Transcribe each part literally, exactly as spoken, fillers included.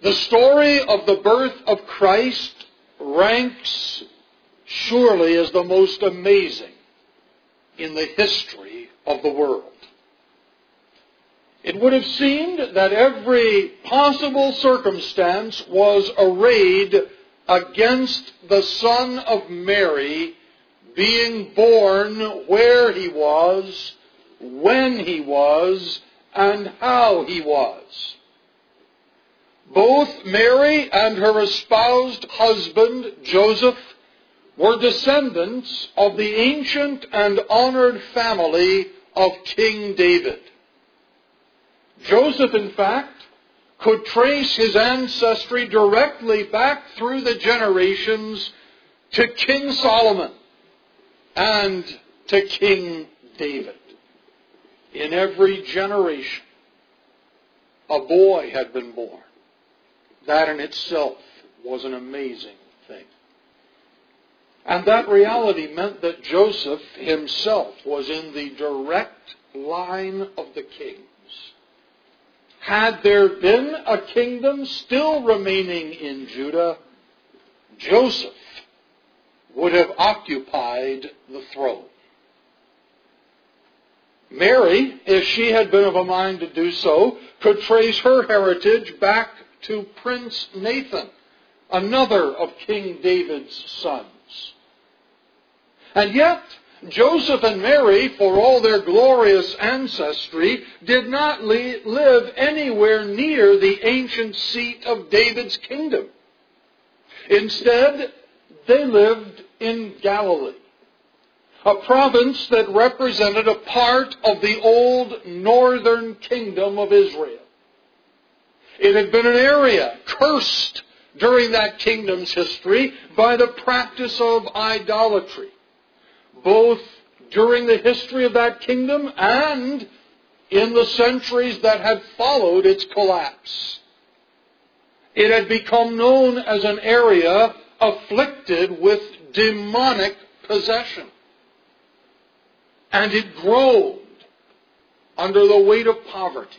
The story of the birth of Christ ranks surely as the most amazing in the history of the world. It would have seemed that every possible circumstance was arrayed against the Son of Mary being born where he was, when he was, and how he was. Both Mary and her espoused husband, Joseph, were descendants of the ancient and honored family of King David. Joseph, in fact, could trace his ancestry directly back through the generations to King Solomon and to King David. In every generation, a boy had been born. That in itself was an amazing thing. And that reality meant that Joseph himself was in the direct line of the kings. Had there been a kingdom still remaining in Judah, Joseph would have occupied the throne. Mary, if she had been of a mind to do so, could trace her heritage back to Prince Nathan, another of King David's sons. And yet, Joseph and Mary, for all their glorious ancestry, did not li- live anywhere near the ancient seat of David's kingdom. Instead, they lived in Galilee, a province that represented a part of the old northern kingdom of Israel. It had been an area cursed during that kingdom's history by the practice of idolatry, both during the history of that kingdom and in the centuries that had followed its collapse. It had become known as an area afflicted with demonic possession. And it groaned under the weight of poverty.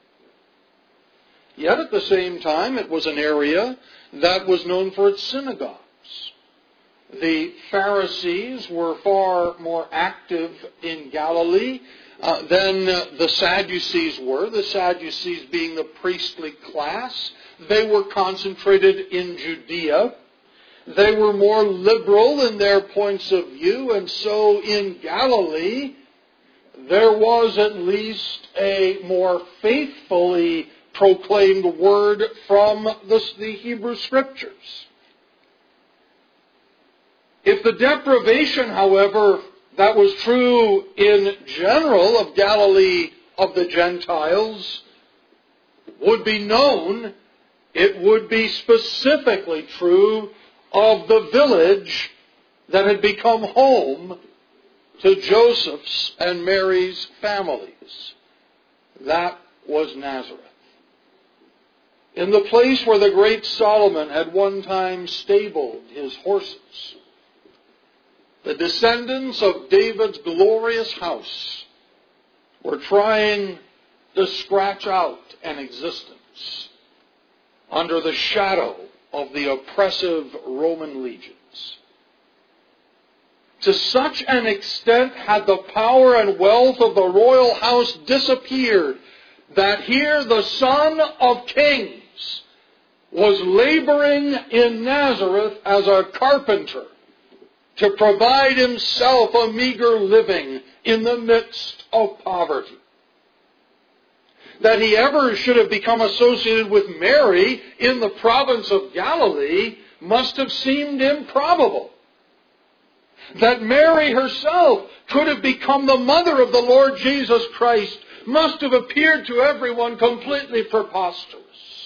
Yet at the same time, it was an area that was known for its synagogues. The Pharisees were far more active in Galilee uh, than uh, the Sadducees were, the Sadducees being the priestly class. They were concentrated in Judea. They were more liberal in their points of view, and so in Galilee there was at least a more faithfully proclaimed word from the, the Hebrew Scriptures. If the deprivation, however, that was true in general of Galilee of the Gentiles would be known, it would be specifically true of the village that had become home to Joseph's and Mary's families. That was Nazareth. In the place where the great Solomon had one time stabled his horses, the descendants of David's glorious house were trying to scratch out an existence under the shadow of the oppressive Roman legions. To such an extent had the power and wealth of the royal house disappeared that here the Son of Kings was laboring in Nazareth as a carpenter to provide himself a meager living in the midst of poverty. That he ever should have become associated with Mary in the province of Galilee must have seemed improbable. That Mary herself could have become the mother of the Lord Jesus Christ must have appeared to everyone completely preposterous.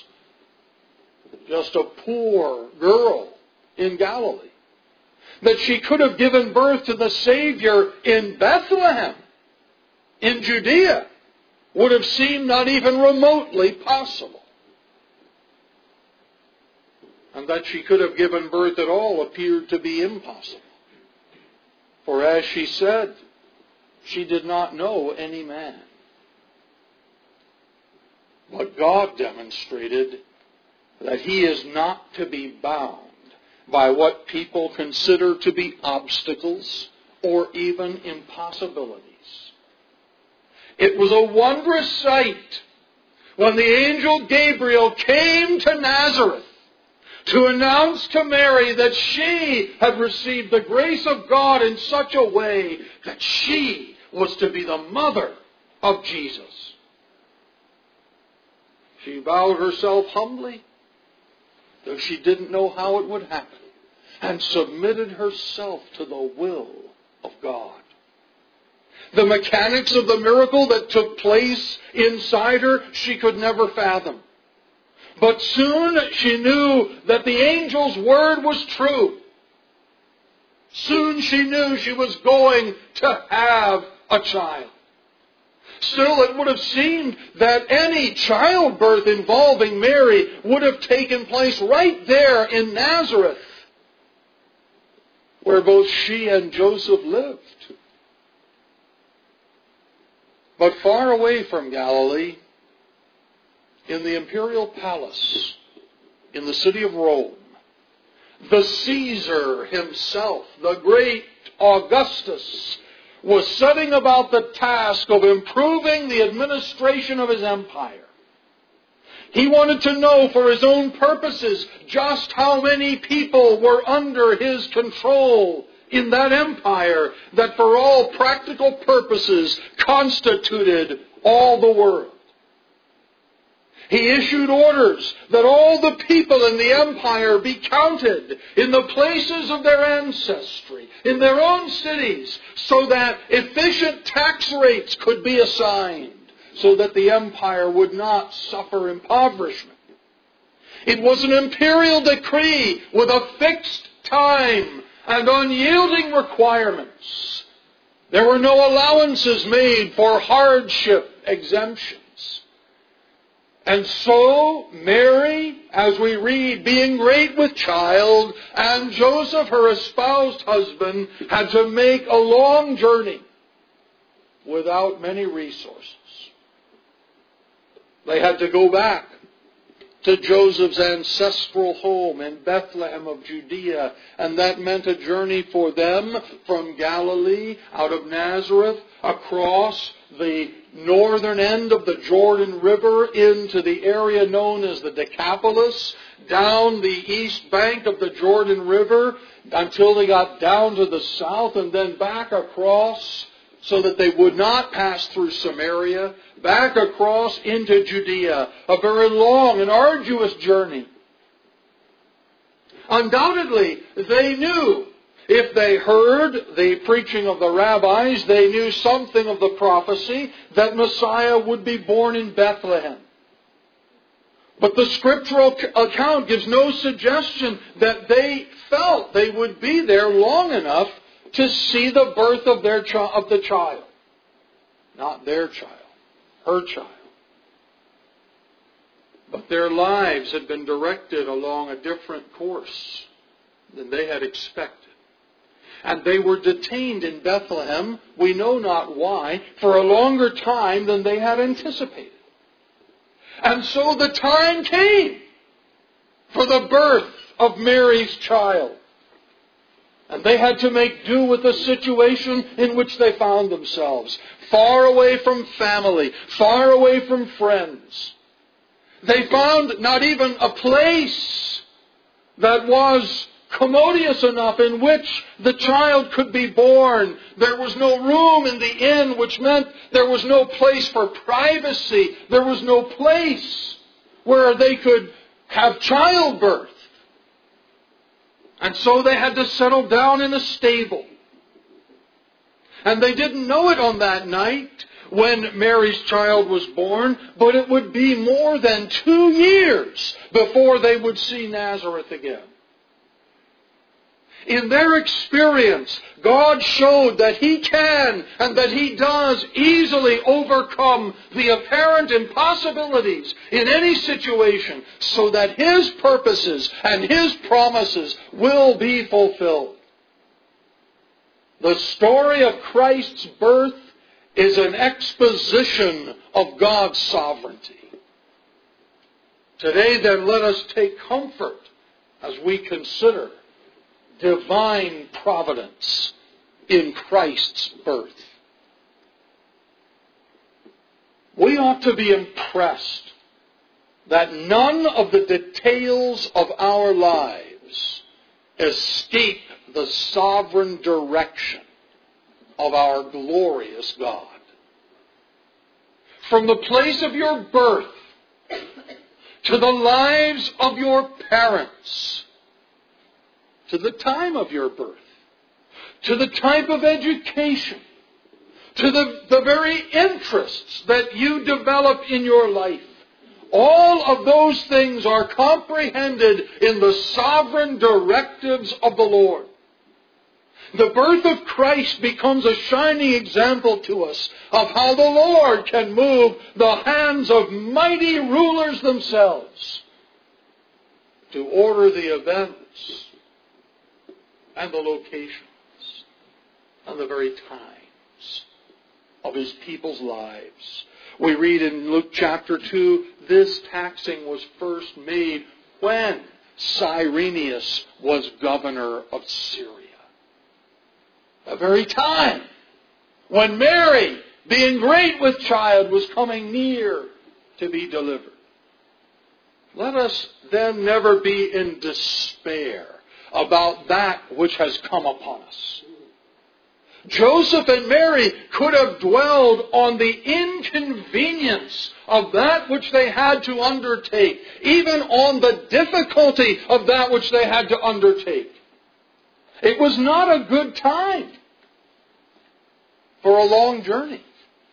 Just a poor girl in Galilee. That she could have given birth to the Savior in Bethlehem, in Judea, would have seemed not even remotely possible. And that she could have given birth at all appeared to be impossible. For as she said, she did not know any man. But God demonstrated that he is not to be bound by what people consider to be obstacles or even impossibilities. It was a wondrous sight when the angel Gabriel came to Nazareth to announce to Mary that she had received the grace of God in such a way that she was to be the mother of Jesus. She bowed herself humbly, though she didn't know how it would happen, and submitted herself to the will of God. The mechanics of the miracle that took place inside her, she could never fathom. But soon she knew that the angel's word was true. Soon she knew she was going to have a child. Still, it would have seemed that any childbirth involving Mary would have taken place right there in Nazareth, where both she and Joseph lived. But far away from Galilee, in the imperial palace in the city of Rome, the Caesar himself, the great Augustus, was setting about the task of improving the administration of his empire. He wanted to know for his own purposes just how many people were under his control in that empire that for all practical purposes constituted all the world. He issued orders that all the people in the empire be counted in the places of their ancestry, in their own cities, so that efficient tax rates could be assigned, so that the empire would not suffer impoverishment. It was an imperial decree with a fixed time and unyielding requirements. There were no allowances made for hardship exemptions. And so Mary, as we read, being great with child, and Joseph, her espoused husband, had to make a long journey without many resources. They had to go back to Joseph's ancestral home in Bethlehem of Judea, and that meant a journey for them from Galilee, out of Nazareth, across the northern end of the Jordan River into the area known as the Decapolis, down the east bank of the Jordan River until they got down to the south, and then back across so that they would not pass through Samaria, back across into Judea. A very long and arduous journey. Undoubtedly, they knew, if they heard the preaching of the rabbis, they knew something of the prophecy that Messiah would be born in Bethlehem. But the scriptural account gives no suggestion that they felt they would be there long enough to see the birth of their chi- of the child. Not their child, her child. But their lives had been directed along a different course than they had expected. And they were detained in Bethlehem, we know not why, for a longer time than they had anticipated. And so the time came for the birth of Mary's child. And they had to make do with the situation in which they found themselves. Far away from family, far away from friends. They found not even a place that was commodious enough in which the child could be born. There was no room in the inn, which meant there was no place for privacy. There was no place where they could have childbirth. And so they had to settle down in a stable. And they didn't know it on that night when Mary's child was born, but it would be more than two years before they would see Nazareth again. In their experience, God showed that He can and that He does easily overcome the apparent impossibilities in any situation so that His purposes and His promises will be fulfilled. The story of Christ's birth is an exposition of God's sovereignty. Today then let us take comfort as we consider divine providence in Christ's birth. We ought to be impressed that none of the details of our lives escape the sovereign direction of our glorious God. From the place of your birth to the lives of your parents, to the time of your birth, to the type of education, to the, the very interests that you develop in your life, all of those things are comprehended in the sovereign directives of the Lord. The birth of Christ becomes a shining example to us of how the Lord can move the hands of mighty rulers themselves to order the events and the locations and the very times of His people's lives. We read in Luke chapter two, this taxing was first made when Cyrenius was governor of Syria. The very time when Mary, being great with child, was coming near to be delivered. Let us then never be in despair about that which has come upon us. Joseph and Mary could have dwelled on the inconvenience of that which they had to undertake, even on the difficulty of that which they had to undertake. It was not a good time for a long journey.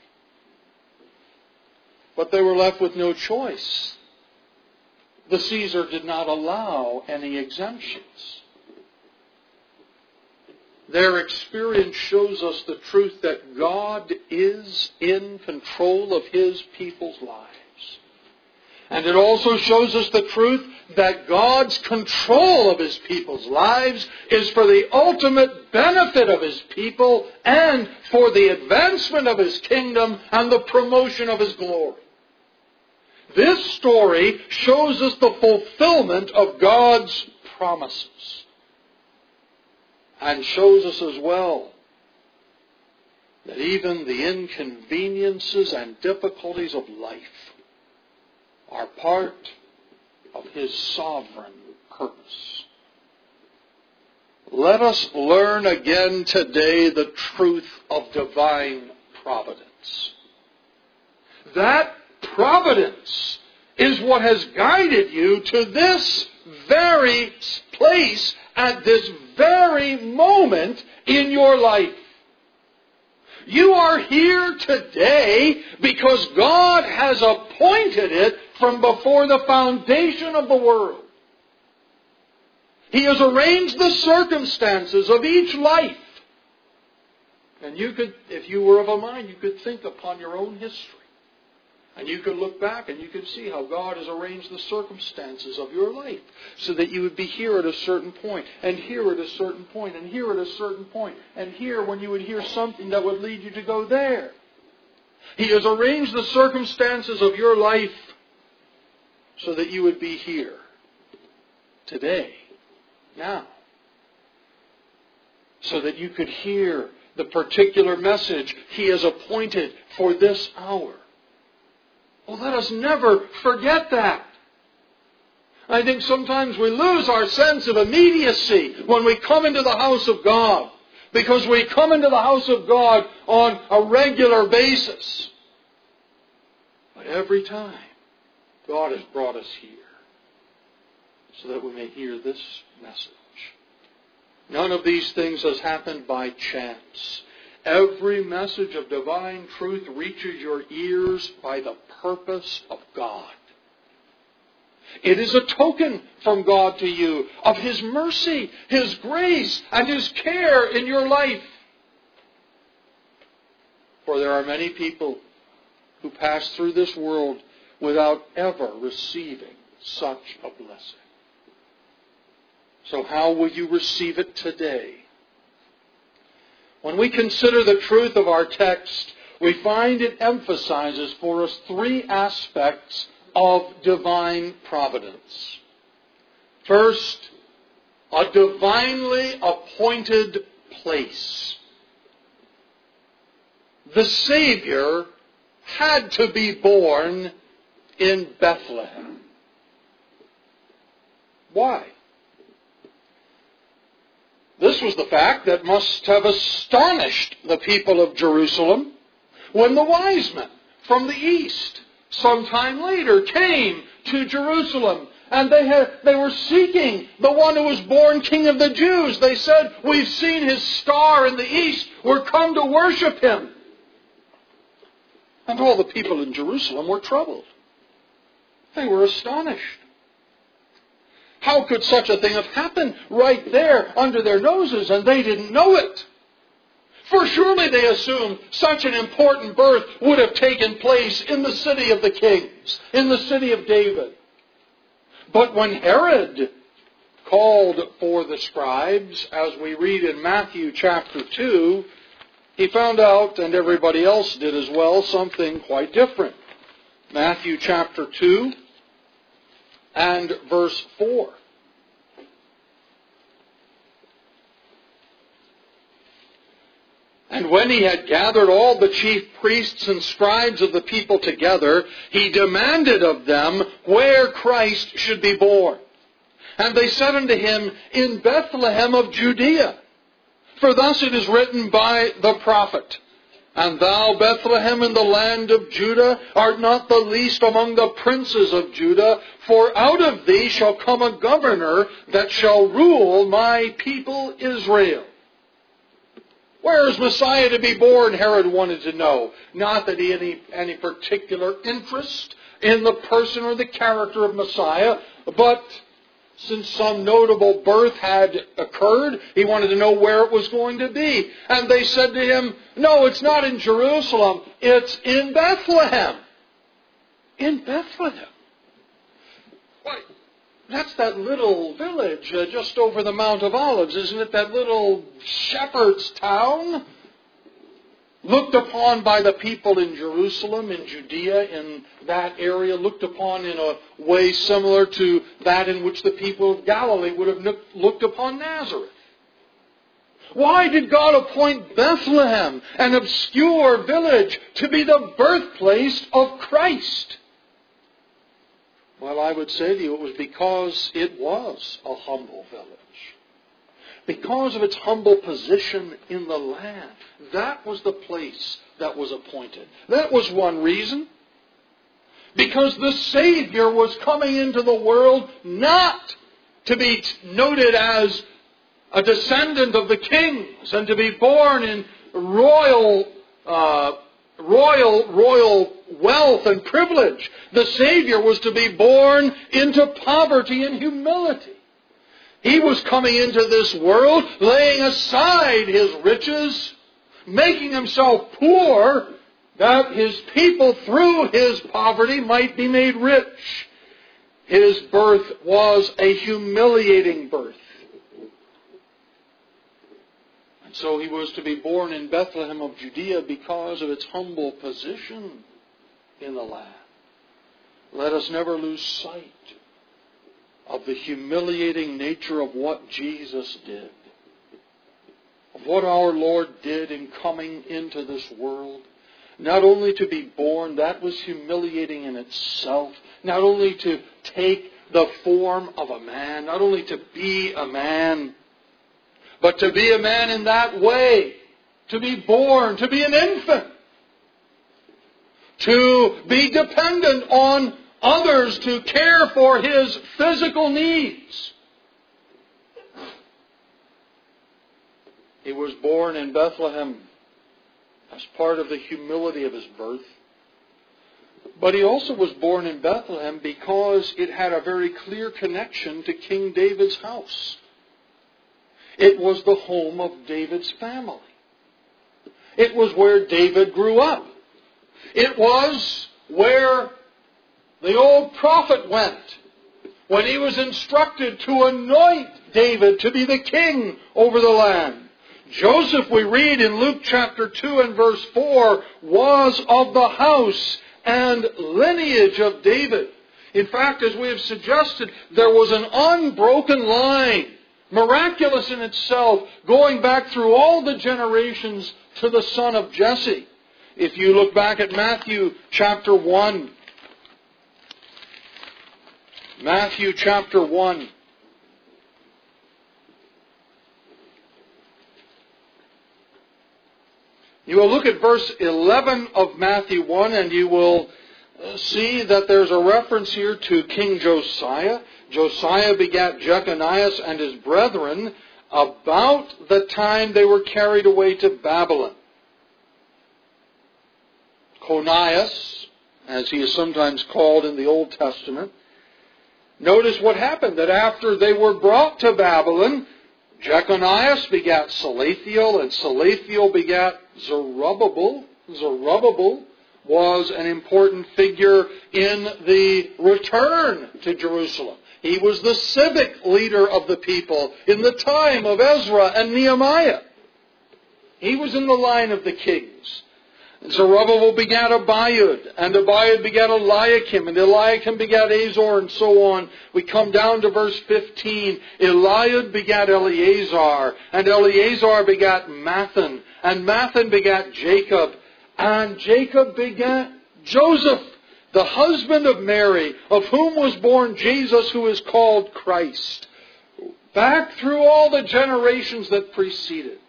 But they were left with no choice. The Caesar did not allow any exemptions. Their experience shows us the truth that God is in control of His people's lives. And it also shows us the truth that God's control of His people's lives is for the ultimate benefit of His people and for the advancement of His kingdom and the promotion of His glory. This story shows us the fulfillment of God's promises. And shows us as well that even the inconveniences and difficulties of life are part of His sovereign purpose. Let us learn again today the truth of divine providence. That providence is what has guided you to this very place at this very moment in your life. You are here today because God has appointed it from before the foundation of the world. He has arranged the circumstances of each life. And you could, if you were of a mind, you could think upon your own history. And you could look back and you could see how God has arranged the circumstances of your life so that you would be here at a certain point, and here at a certain point, and here at a certain point, and here when you would hear something that would lead you to go there. He has arranged the circumstances of your life so that you would be here today, now, so that you could hear the particular message He has appointed for this hour. Well, let us never forget that. I think sometimes we lose our sense of immediacy when we come into the house of God, because we come into the house of God on a regular basis. But every time, God has brought us here so that we may hear this message. None of these things has happened by chance. Every message of divine truth reaches your ears by the purpose of God. It is a token from God to you of His mercy, His grace, and His care in your life. For there are many people who pass through this world without ever receiving such a blessing. So how will you receive it today? When we consider the truth of our text, we find it emphasizes for us three aspects of divine providence. First, a divinely appointed place. The Savior had to be born in Bethlehem. Why? This was the fact that must have astonished the people of Jerusalem when the wise men from the east, sometime later, came to Jerusalem. And they had, they were seeking the one who was born King of the Jews. They said, "We've seen his star in the east. We're come to worship him." And all the people in Jerusalem were troubled. They were astonished. How could such a thing have happened right there under their noses and they didn't know it? For surely they assumed such an important birth would have taken place in the city of the kings, in the city of David. But when Herod called for the scribes, as we read in Matthew chapter two, he found out, and everybody else did as well, something quite different. Matthew chapter two and verse four. And when he had gathered all the chief priests and scribes of the people together, he demanded of them where Christ should be born. And they said unto him, "In Bethlehem of Judea. For thus it is written by the prophet, And thou, Bethlehem, in the land of Judah, art not the least among the princes of Judah, for out of thee shall come a governor that shall rule my people Israel." Where is Messiah to be born? Herod wanted to know. Not that he had any, any particular interest in the person or the character of Messiah, but since some notable birth had occurred, he wanted to know where it was going to be. And they said to him, "No, it's not in Jerusalem. It's in Bethlehem." In Bethlehem. Why, that's that little village uh, just over the Mount of Olives, isn't it? That little shepherd's town, looked upon by the people in Jerusalem, in Judea, in that area, looked upon in a way similar to that in which the people of Galilee would have looked upon Nazareth. Why did God appoint Bethlehem, an obscure village, to be the birthplace of Christ? Well, I would say to you it was because it was a humble village. Because of its humble position in the land. That was the place that was appointed. That was one reason. Because the Savior was coming into the world not to be noted as a descendant of the kings and to be born in royal uh, royal royal wealth and privilege. The Savior was to be born into poverty and humility. He was coming into this world, laying aside his riches, making himself poor, that his people through his poverty might be made rich. His birth was a humiliating birth. And so he was to be born in Bethlehem of Judea because of its humble position in the land. Let us never lose sight of the humiliating nature of what Jesus did. Of what our Lord did in coming into this world. Not only to be born, that was humiliating in itself. Not only to take the form of a man, not only to be a man, but to be a man in that way. To be born, to be an infant. To be dependent on others to care for his physical needs. He was born in Bethlehem as part of the humility of his birth. But he also was born in Bethlehem because it had a very clear connection to King David's house. It was the home of David's family. It was where David grew up. It was where the old prophet went when he was instructed to anoint David to be the king over the land. Joseph, we read in Luke chapter two and verse four, was of the house and lineage of David. In fact, as we have suggested, there was an unbroken line, miraculous in itself, going back through all the generations to the son of Jesse. If you look back at Matthew chapter one, Matthew chapter one, you will look at verse eleven of Matthew one, and you will see that there's a reference here to King Josiah. Josiah begat Jeconiah and his brethren about the time they were carried away to Babylon. Conias, as he is sometimes called in the Old Testament. Notice what happened, that after they were brought to Babylon, Jeconiah begat Salathiel, and Salathiel begat Zerubbabel. Zerubbabel was an important figure in the return to Jerusalem. He was the civic leader of the people in the time of Ezra and Nehemiah. He was in the line of the kings. Zerubbabel begat Abiud, and Abiud begat Eliakim, and Eliakim begat Azor, and so on. We come down to verse fifteen. Eliud begat Eleazar, and Eleazar begat Mathan, and Mathan begat Jacob, and Jacob begat Joseph, the husband of Mary, of whom was born Jesus, who is called Christ. Back through all the generations that preceded.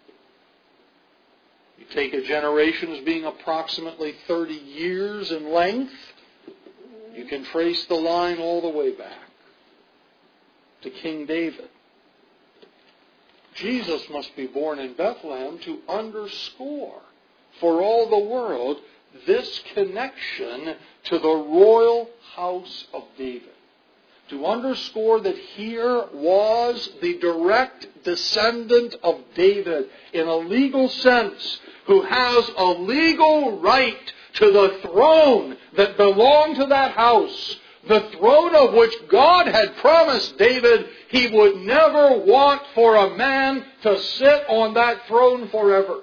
Take a generation as being approximately thirty years in length, you can trace the line all the way back to King David. Jesus must be born in Bethlehem to underscore for all the world this connection to the royal house of David. To underscore that here was the direct descendant of David in a legal sense, who has a legal right to the throne that belonged to that house, the throne of which God had promised David he would never want for a man to sit on that throne forever.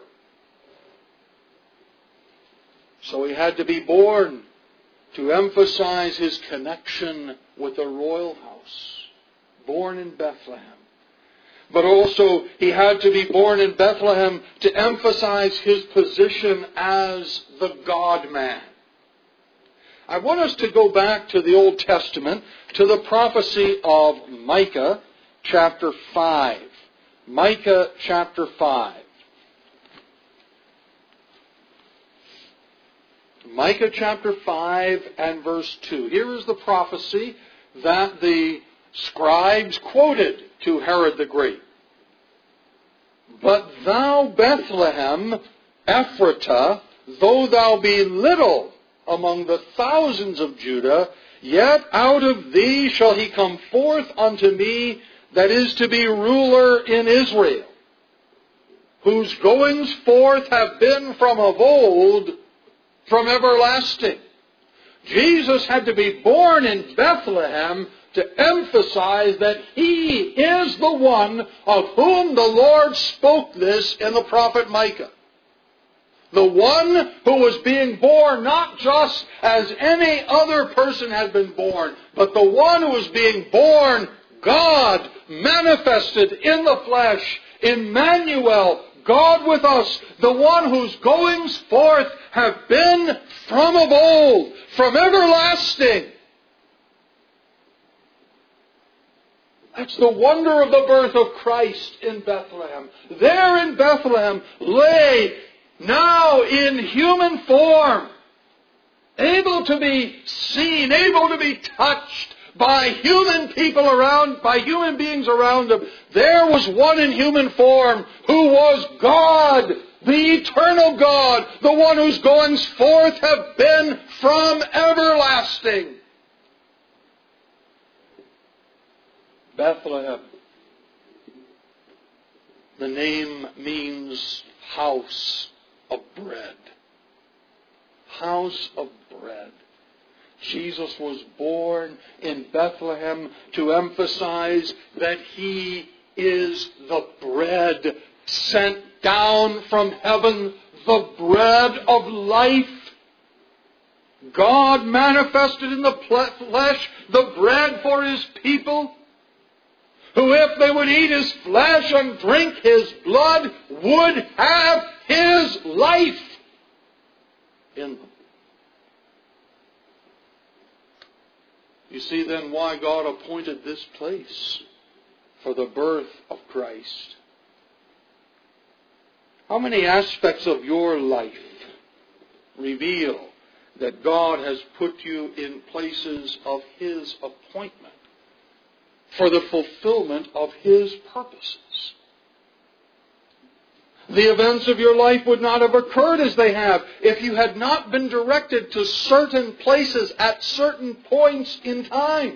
So he had to be born to emphasize his connection with the royal house, born in Bethlehem. But also, he had to be born in Bethlehem to emphasize his position as the God-man. I want us to go back to the Old Testament, to the prophecy of Micah chapter five. Micah chapter five. Micah chapter five and verse two. Here is the prophecy that the scribes quoted to Herod the Great. But thou, Bethlehem, Ephratah, though thou be little among the thousands of Judah, yet out of thee shall he come forth unto me that is to be ruler in Israel, whose goings forth have been from of old, from everlasting. Jesus had to be born in Bethlehem to emphasize that he is the one of whom the Lord spoke this in the prophet Micah. The one who was being born not just as any other person had been born, but the one who was being born, God manifested in the flesh, Emmanuel, God with us, the one whose goings forth have been from of old, from everlasting. That's the wonder of the birth of Christ in Bethlehem. There in Bethlehem lay, now in human form, able to be seen, able to be touched by human people around, by human beings around him. There was one in human form who was God, the eternal God, the one whose goings forth have been from everlasting. Bethlehem. The name means house of bread. House of bread. Jesus was born in Bethlehem to emphasize that he is the bread sent down from heaven, the bread of life. God manifested in the flesh, the bread for His people, who if they would eat His flesh and drink His blood, would have His life in them. You see then why God appointed this place for the birth of Christ. How many aspects of your life reveal that God has put you in places of His appointment for the fulfillment of His purposes? The events of your life would not have occurred as they have if you had not been directed to certain places at certain points in time.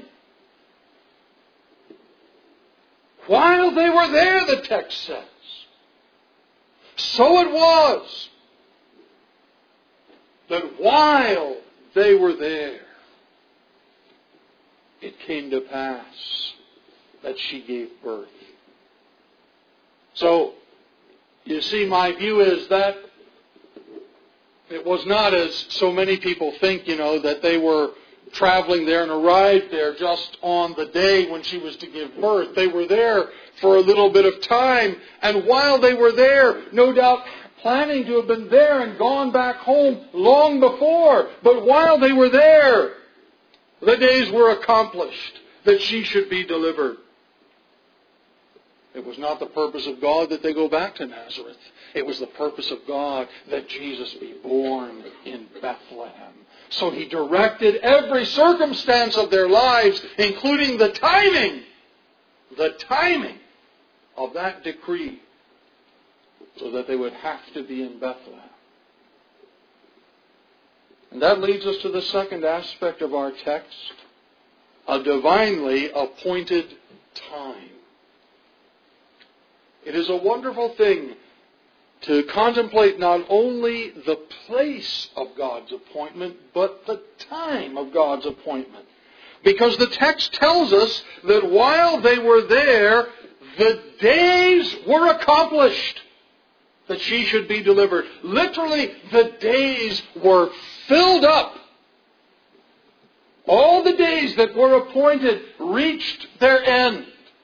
While they were there, the text says. So it was that while they were there, it came to pass that she gave birth. So, you see, my view is that it was not as so many people think, you know, that they were traveling there and arrived there just on the day when she was to give birth. They were there for a little bit of time, and while they were there, no doubt planning to have been there and gone back home long before. But while they were there, the days were accomplished that she should be delivered. It was not the purpose of God that they go back to Nazareth. It was the purpose of God that Jesus be born in Bethlehem. So He directed every circumstance of their lives, including the timing, the timing of that decree, so that they would have to be in Bethlehem. And that leads us to the second aspect of our text, a divinely appointed time. It is a wonderful thing to contemplate not only the place of God's appointment, but the time of God's appointment. Because the text tells us that while they were there, the days were accomplished that she should be delivered. Literally, the days were filled up. All the days that were appointed reached their end.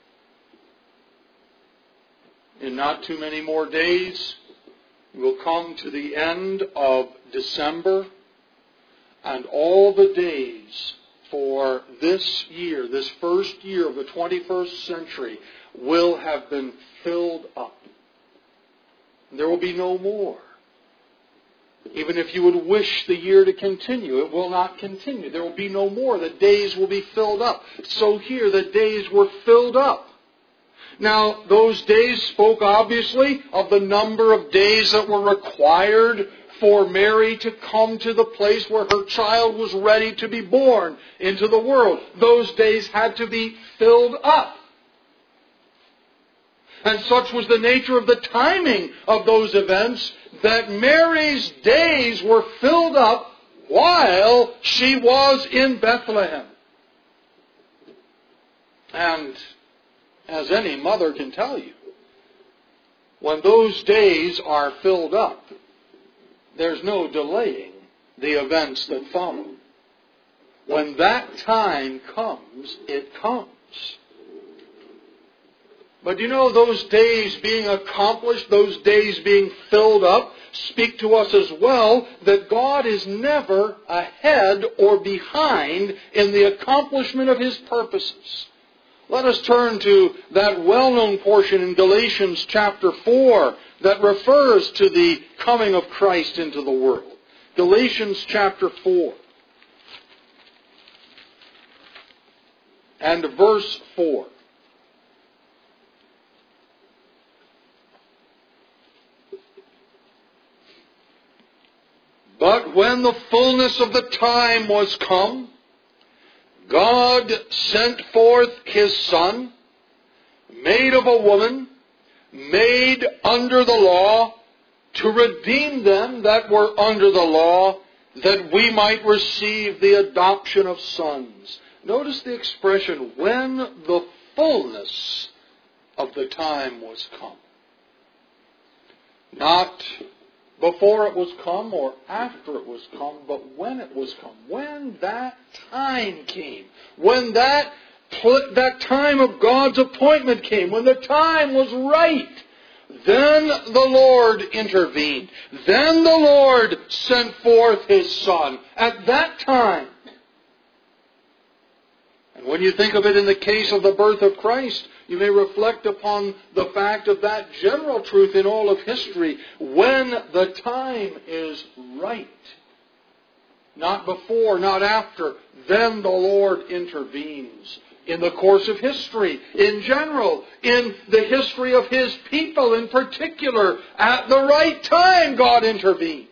In not too many more days, we'll come to the end of December, and all the days for this year, this first year of the twenty-first century, will have been filled up. There will be no more. Even if you would wish the year to continue, it will not continue. There will be no more. The days will be filled up. So here, the days were filled up. Now, those days spoke obviously of the number of days that were required for Mary to come to the place where her child was ready to be born into the world. Those days had to be filled up. And such was the nature of the timing of those events that Mary's days were filled up while she was in Bethlehem. And as any mother can tell you, when those days are filled up, there's no delaying the events that follow. When that time comes, it comes. But you know, those days being accomplished, those days being filled up, speak to us as well that God is never ahead or behind in the accomplishment of His purposes. Let us turn to that well-known portion in Galatians chapter four that refers to the coming of Christ into the world. Galatians chapter four and verse four. But when the fullness of the time was come, God sent forth His Son, made of a woman, made under the law, to redeem them that were under the law, that we might receive the adoption of sons. Notice the expression, when the fullness of the time was come. Not before it was come or after it was come, but when it was come. When that time came. When that, that time of God's appointment came. When the time was right. Then the Lord intervened. Then the Lord sent forth His Son. At that time. And when you think of it in the case of the birth of Christ, you may reflect upon the fact of that general truth in all of history. When the time is right. Not before, not after. Then the Lord intervenes. In the course of history, in general, in the history of His people in particular, at the right time God intervenes.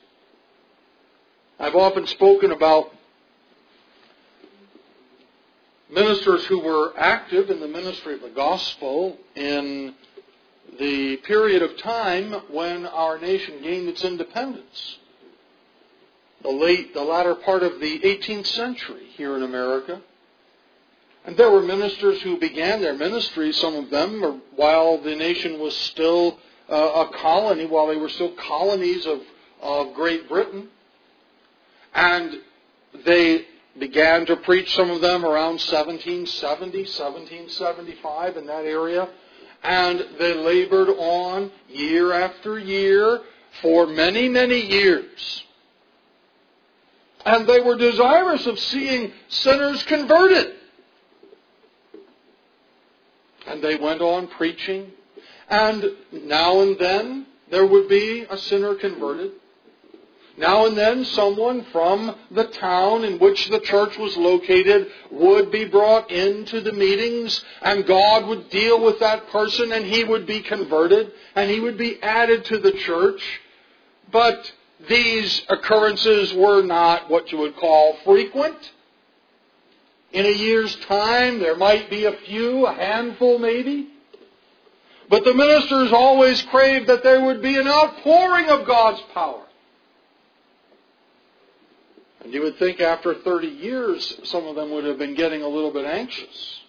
I've often spoken about ministers who were active in the ministry of the gospel in the period of time when our nation gained its independence. The late, the latter part of the eighteenth century here in America. And there were ministers who began their ministry, some of them, while the nation was still uh, a colony, while they were still colonies of, of Great Britain. And they began to preach, some of them, around seventeen seventy, seventeen seventy-five, in that area. And they labored on year after year for many, many years. And they were desirous of seeing sinners converted. And they went on preaching. And now and then there would be a sinner converted. Now and then someone from the town in which the church was located would be brought into the meetings, and God would deal with that person, and he would be converted, and he would be added to the church. But these occurrences were not what you would call frequent. In a year's time, there might be a few, a handful maybe. But the ministers always craved that there would be an outpouring of God's power. And you would think after thirty years, some of them would have been getting a little bit anxious.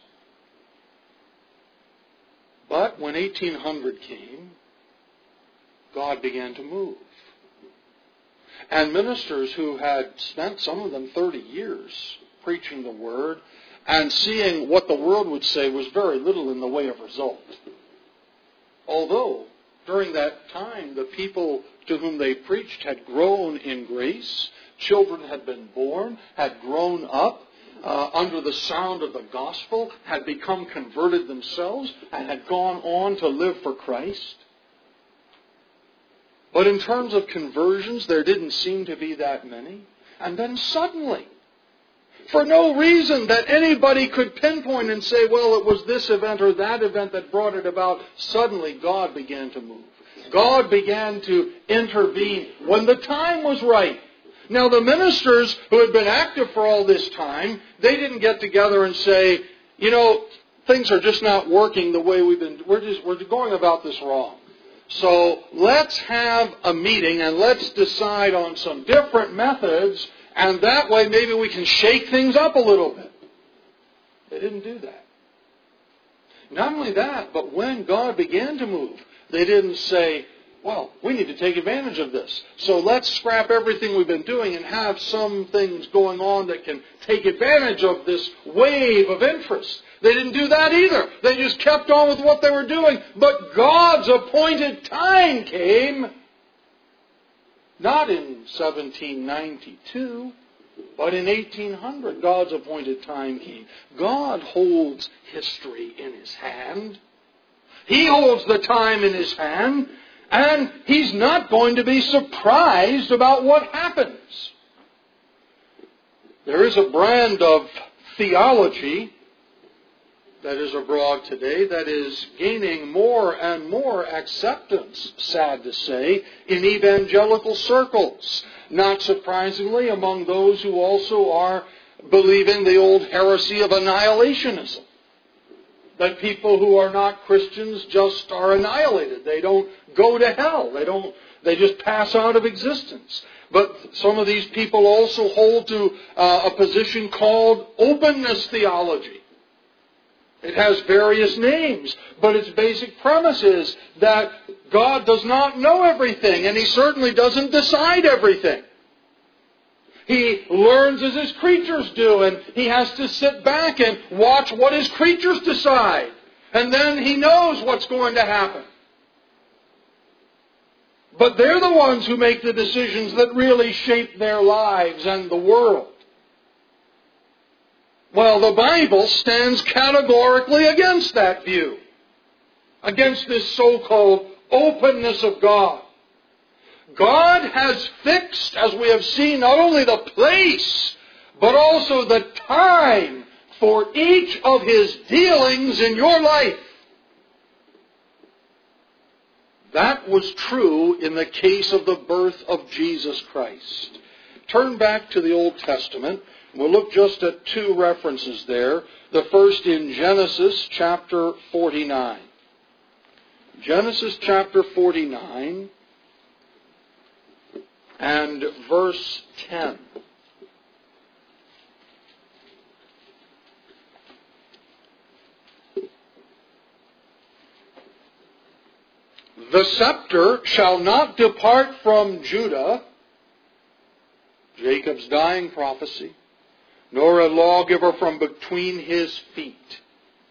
But when eighteen hundred came, God began to move. And ministers who had spent, some of them, thirty years preaching the Word and seeing what the world would say was very little in the way of result. Although, during that time, the people to whom they preached had grown in grace, children had been born, had grown up uh, under the sound of the gospel, had become converted themselves, and had gone on to live for Christ. But in terms of conversions, there didn't seem to be that many. And then suddenly, for no reason that anybody could pinpoint and say, well, it was this event or that event that brought it about, suddenly God began to move. God began to intervene when the time was right. Now, the ministers who had been active for all this time, they didn't get together and say, you know, things are just not working the way we've been, we're just, we're going about this wrong. So let's have a meeting and let's decide on some different methods, and that way maybe we can shake things up a little bit. They didn't do that. Not only that, but when God began to move, they didn't say, well, we need to take advantage of this. So let's scrap everything we've been doing and have some things going on that can take advantage of this wave of interest. They didn't do that either. They just kept on with what they were doing. But God's appointed time came, not in seventeen ninety-two, but in eighteen hundred. God's appointed time came. God holds history in His hand. He holds the time in His hand. And He's not going to be surprised about what happens. There is a brand of theology that is abroad today that is gaining more and more acceptance, sad to say, in evangelical circles. Not surprisingly, among those who also are believing the old heresy of annihilationism. That people who are not Christians just are annihilated. They don't go to hell. They don't. They just pass out of existence. But some of these people also hold to uh, a position called openness theology. It has various names, but its basic premise is that God does not know everything, and He certainly doesn't decide everything. He learns as His creatures do, and He has to sit back and watch what His creatures decide. And then He knows what's going to happen. But they're the ones who make the decisions that really shape their lives and the world. Well, the Bible stands categorically against that view. Against this so-called openness of God. God has fixed, as we have seen, not only the place, but also the time for each of His dealings in your life. That was true in the case of the birth of Jesus Christ. Turn back to the Old Testament. We'll look just at two references there. The first in Genesis chapter forty-nine. Genesis chapter forty-nine and verse ten. The scepter shall not depart from Judah, Jacob's dying prophecy, nor a lawgiver from between his feet,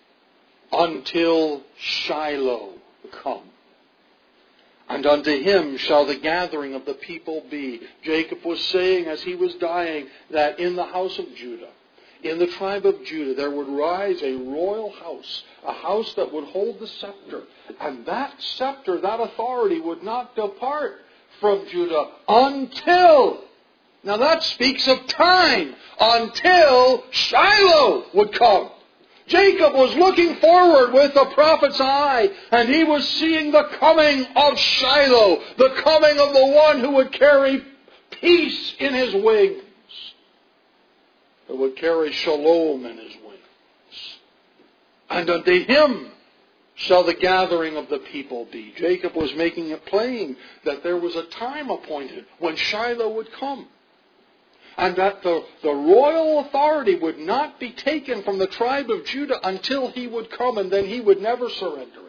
until Shiloh come. And unto him shall the gathering of the people be. Jacob was saying as he was dying that in the house of Judah, in the tribe of Judah, there would rise a royal house, a house that would hold the scepter. And that scepter, that authority would not depart from Judah until, now that speaks of time, until Shiloh would come. Jacob was looking forward with the prophet's eye, and he was seeing the coming of Shiloh, the coming of the one who would carry peace in his wings, who would carry shalom in his wings. And unto him shall the gathering of the people be. Jacob was making it plain that there was a time appointed when Shiloh would come. And that the, the royal authority would not be taken from the tribe of Judah until he would come, and then he would never surrender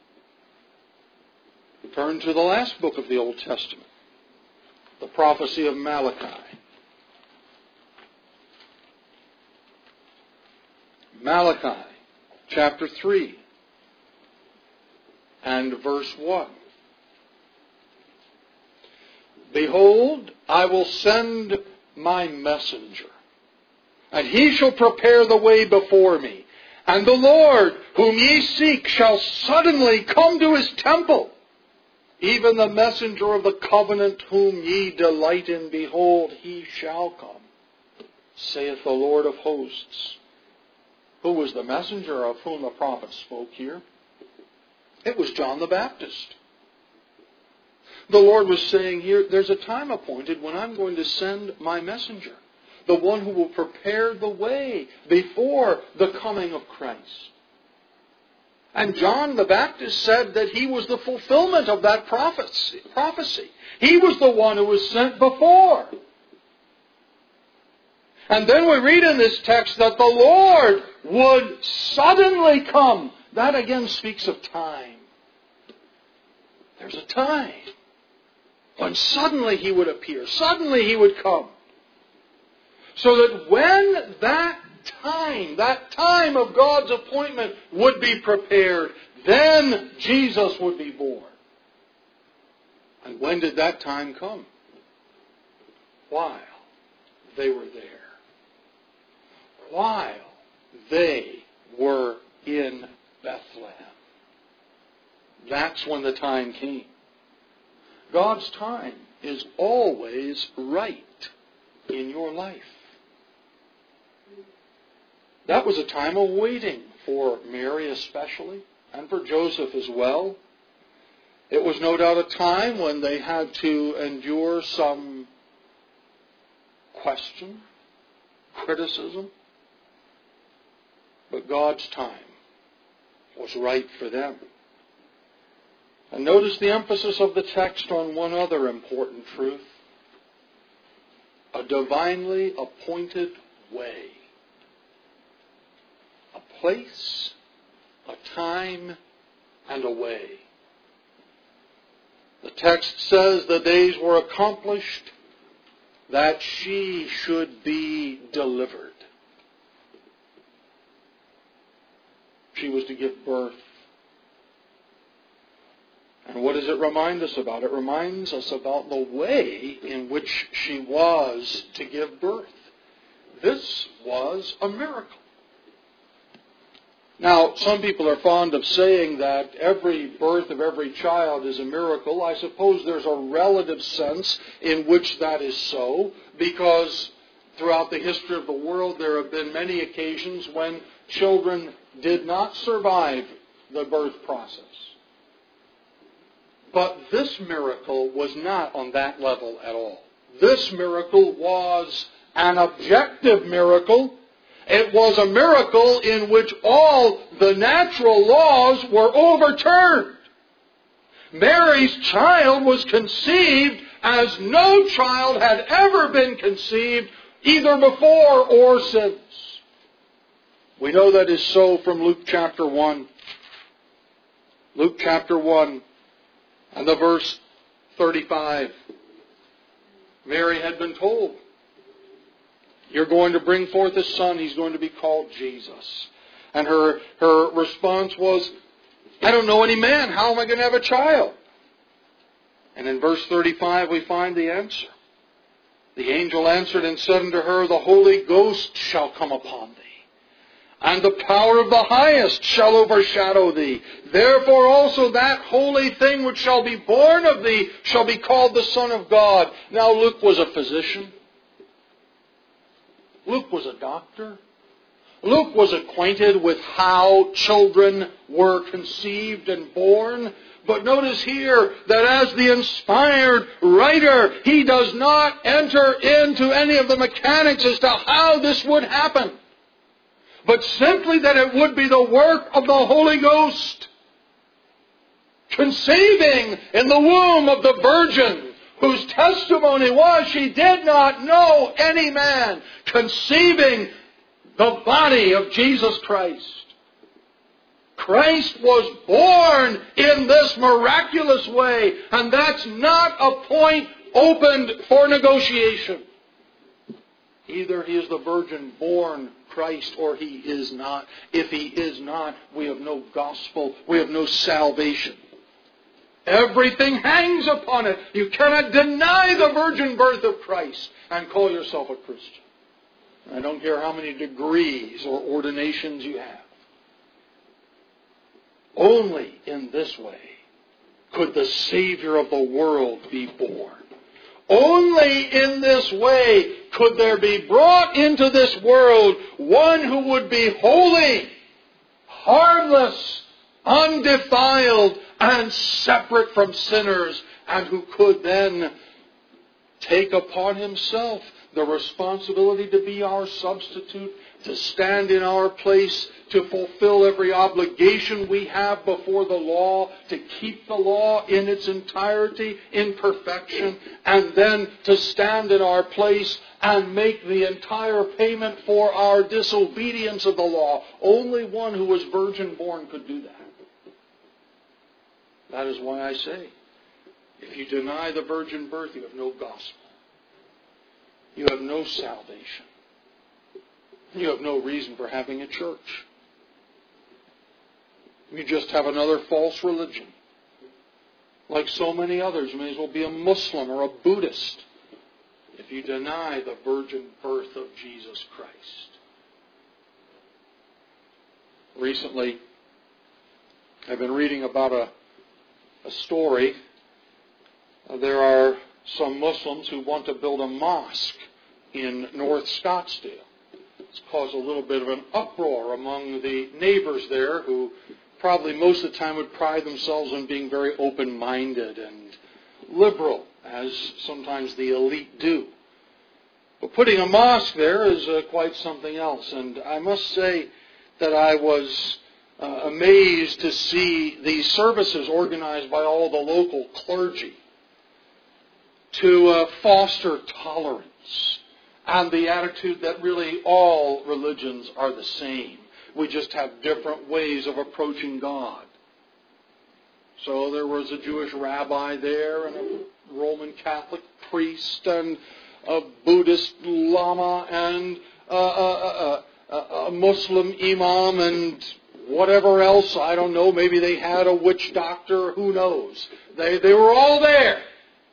it. Turn to the last book of the Old Testament, the prophecy of Malachi. Malachi chapter three and verse one. Behold, I will send my messenger, and he shall prepare the way before me. And the Lord, whom ye seek, shall suddenly come to his temple. Even the messenger of the covenant whom ye delight in, behold, he shall come, saith the Lord of hosts. Who was the messenger of whom the prophet spoke here? It was John the Baptist. The Lord was saying here, there's a time appointed when I'm going to send my messenger, the one who will prepare the way before the coming of Christ. And John the Baptist said that he was the fulfillment of that prophecy. prophecy. He was the one who was sent before. And then we read in this text that the Lord would suddenly come. That again speaks of time. There's a time when suddenly he would appear, suddenly he would come. So that when that time, that time of God's appointment would be prepared, then Jesus would be born. And when did that time come? While they were there. While they were in Bethlehem. That's when the time came. God's time is always right in your life. That was a time of waiting for Mary especially, and for Joseph as well. It was no doubt a time when they had to endure some question, criticism. But God's time was right for them. And notice the emphasis of the text on one other important truth. A divinely appointed way. A place time and a way. The text says the days were accomplished that she should be delivered. She was to give birth. And what does it remind us about? It reminds us about the way in which she was to give birth. This was a miracle. Now, some people are fond of saying that every birth of every child is a miracle. I suppose there's a relative sense in which that is so, because throughout the history of the world there have been many occasions when children did not survive the birth process. But this miracle was not on that level at all. This miracle was an objective miracle. It was a miracle in which all the natural laws were overturned. Mary's child was conceived as no child had ever been conceived, either before or since. We know that is so from Luke chapter one. Luke chapter one and the verse thirty-five. Mary had been told, you're going to bring forth a son. He's going to be called Jesus. And her, her response was, I don't know any man. How am I going to have a child? And in verse thirty-five we find the answer. The angel answered and said unto her, the Holy Ghost shall come upon thee, and the power of the highest shall overshadow thee. Therefore also that holy thing which shall be born of thee shall be called the Son of God. Now Luke was a physician. Luke was a doctor. Luke was acquainted with how children were conceived and born. But notice here that as the inspired writer, he does not enter into any of the mechanics as to how this would happen, but simply that it would be the work of the Holy Ghost. Conceiving in the womb of the Virgin, whose testimony was she did not know any man. Conceiving the body of Jesus Christ. Christ was born in this miraculous way, and that's not a point opened for negotiation. Either he is the virgin born Christ or he is not. If he is not, we have no gospel, we have no salvation. Everything hangs upon it. You cannot deny the virgin birth of Christ and call yourself a Christian. I don't care how many degrees or ordinations you have. Only in this way could the Savior of the world be born. Only in this way could there be brought into this world one who would be holy, harmless, undefiled, and separate from sinners, and who could then take upon himself the responsibility to be our substitute, to stand in our place, to fulfill every obligation we have before the law, to keep the law in its entirety, in perfection, and then to stand in our place and make the entire payment for our disobedience of the law. Only one who was virgin born could do that. That is why I say, if you deny the virgin birth, you have no gospel. You have no salvation. You have no reason for having a church. You just have another false religion. Like so many others, you may as well be a Muslim or a Buddhist if you deny the virgin birth of Jesus Christ. Recently, I've been reading about a, a story. Uh, there are some Muslims who want to build a mosque in North Scottsdale. It's caused a little bit of an uproar among the neighbors there, who probably most of the time would pride themselves on being very open-minded and liberal, as sometimes the elite do. But putting a mosque there is uh, quite something else. And I must say that I was uh, amazed to see the services organized by all the local clergy to uh, foster tolerance and the attitude that really all religions are the same. We just have different ways of approaching God. So there was a Jewish rabbi there, and a Roman Catholic priest, and a Buddhist lama, and a, a, a, a Muslim imam, and whatever else. I don't know. Maybe they had a witch doctor. Who knows? They, they were all there.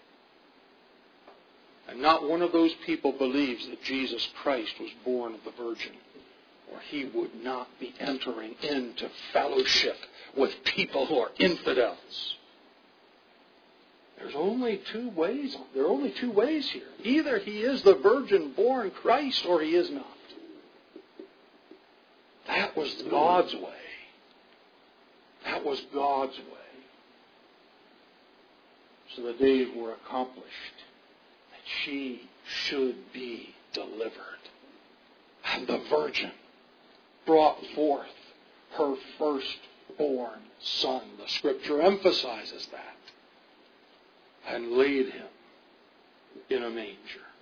And not one of those people believes that Jesus Christ was born of the Virgin, or he would not be entering into fellowship with people who are infidels. There's only two ways. There are only two ways here. Either he is the virgin-born Christ, or he is not. That was God's way. That was God's way. So the days were accomplished that she should be delivered. And the virgin brought forth her firstborn son. The Scripture emphasizes that. And laid him in a manger.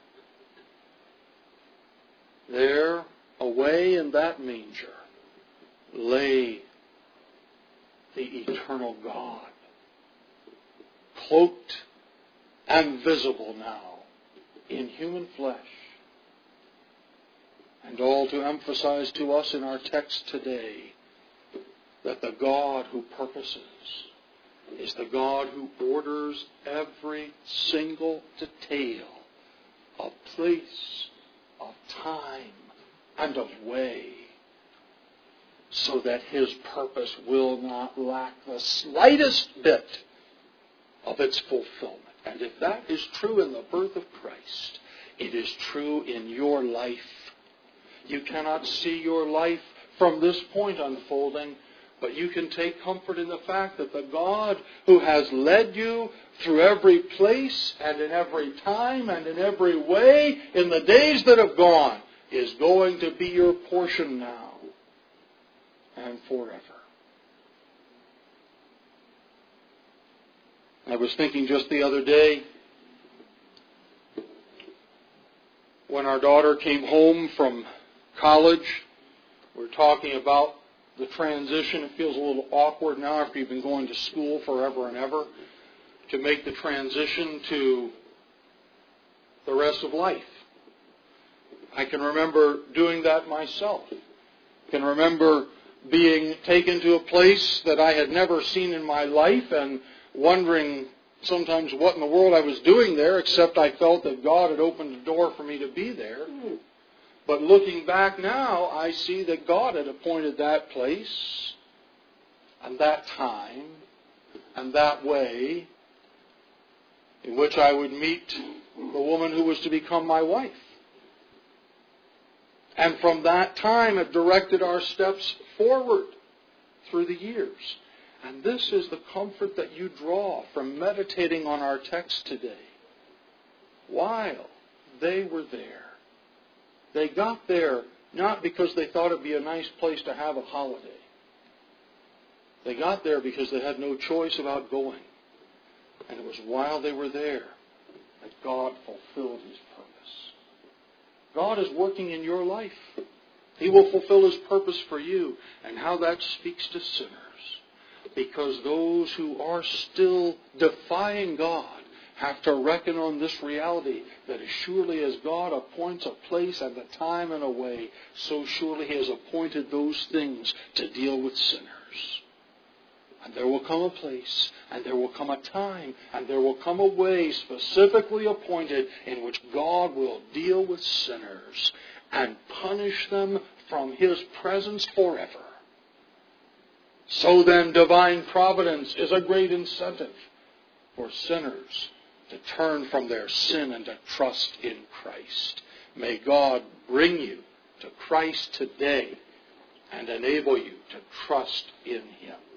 There, away in that manger, lay the eternal God, cloaked and visible now in human flesh. And all to emphasize to us in our text today that the God who purposes is the God who orders every single detail of place, of time, and of way, so that his purpose will not lack the slightest bit of its fulfillment. And if that is true in the birth of Christ, it is true in your life. You cannot see your life from this point unfolding, but you can take comfort in the fact that the God who has led you through every place and in every time and in every way in the days that have gone is going to be your portion now and forever. I was thinking just the other day when our daughter came home from college, we were talking about the transition. It feels a little awkward now after you've been going to school forever and ever to make the transition to the rest of life. I can remember doing that myself. I can remember being taken to a place that I had never seen in my life and wondering sometimes what in the world I was doing there, except I felt that God had opened the door for me to be there. But looking back now, I see that God had appointed that place and that time and that way in which I would meet the woman who was to become my wife. And from that time, it directed our steps forward through the years. And this is the comfort that you draw from meditating on our text today. While they were there, they got there not because they thought it would be a nice place to have a holiday. They got there because they had no choice about going. And it was while they were there that God fulfilled His purpose. God is working in your life. He will fulfill His purpose for you. And how that speaks to sinners. Because those who are still defying God have to reckon on this reality that as surely as God appoints a place and a time and a way, so surely He has appointed those things to deal with sinners. And there will come a place, and there will come a time, and there will come a way specifically appointed in which God will deal with sinners and punish them from His presence forever. So then, divine providence is a great incentive for sinners to turn from their sin and to trust in Christ. May God bring you to Christ today and enable you to trust in Him.